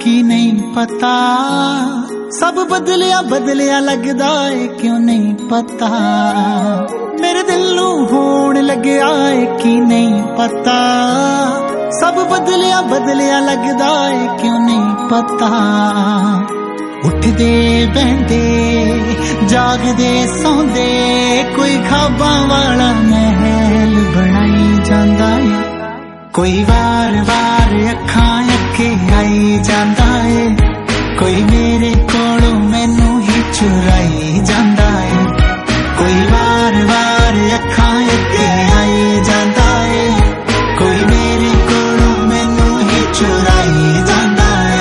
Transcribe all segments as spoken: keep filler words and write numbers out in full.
की नहीं पता, सब बदलिया बदलिया लगदा है क्यों नहीं पता। मेरे दिल नू होण लग्या है कि नहीं पता, सब बदलिया बदलिया लगदा है क्यों नहीं पता। उठदे बहंदे जागदे सौंदे कोई ख्वाबां वाला महल बनाई जांदा है, कोई वार वार अखां अगे आई जांदा है, कोई मेरे कोलों मैनू ही चुराई जांदा है, कोई वार वार अखां अगे आई जांदा है, कोई मेरे कोलों मैनू ही चुराई जांदा है।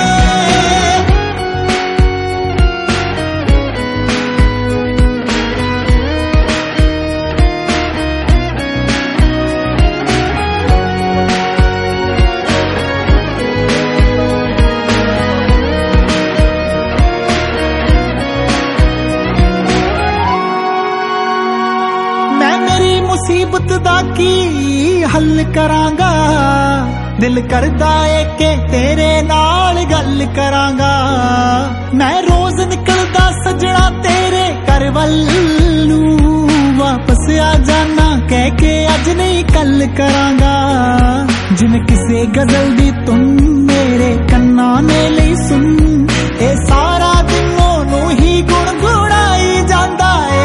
मुसीबत दा की हल करांगा, दिल करदा है कि तेरे नाल गल करांगा। मैं रोज निकलदा सजना तेरे घर वल्लू, वापस आ जाना कह के अज नहीं कल करांगा। जिन किसे गजल दी तुम मेरे कन्ना ने लई सुन, ए सारा दिन ओनू ही गुणगुणाई जांदा है।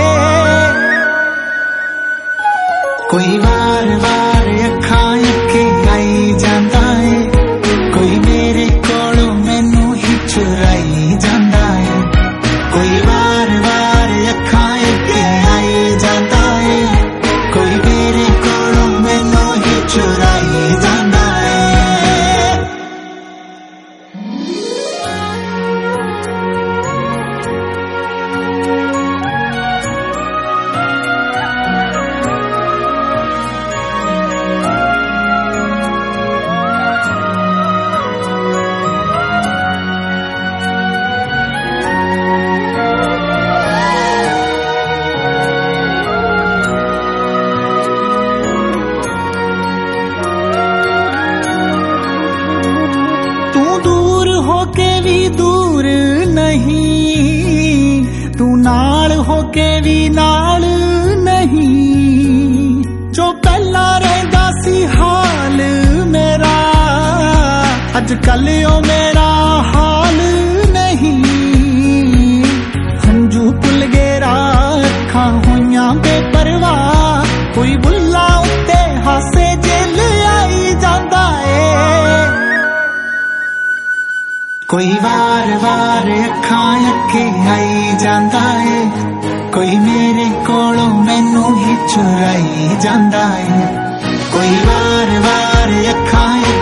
कोई वार वार अखां अगे आई जांदा है, कोई मेरे कोलों मैनू ही चुराई जांदा है, कोई वार वार अखां अगे आई जांदा है, कोई मेरे कोलों मैनू ही चुराई जांदा है। दूर नहीं तू नाल होके भी नाल नहीं, जो पहला रहंदा सी हाल मेरा अज कल ओ मेरा हाल नहीं। हंजू भुल गए अखां होइयां बेपरवाह, कोई बुल्ला उत्ते हासे जेल आई जांदा है। कोई वार वार अखां अगे आई जांदा है, कोई मेरे कोलों मैनू ही चुराई जांदा है, कोई वार वार अखां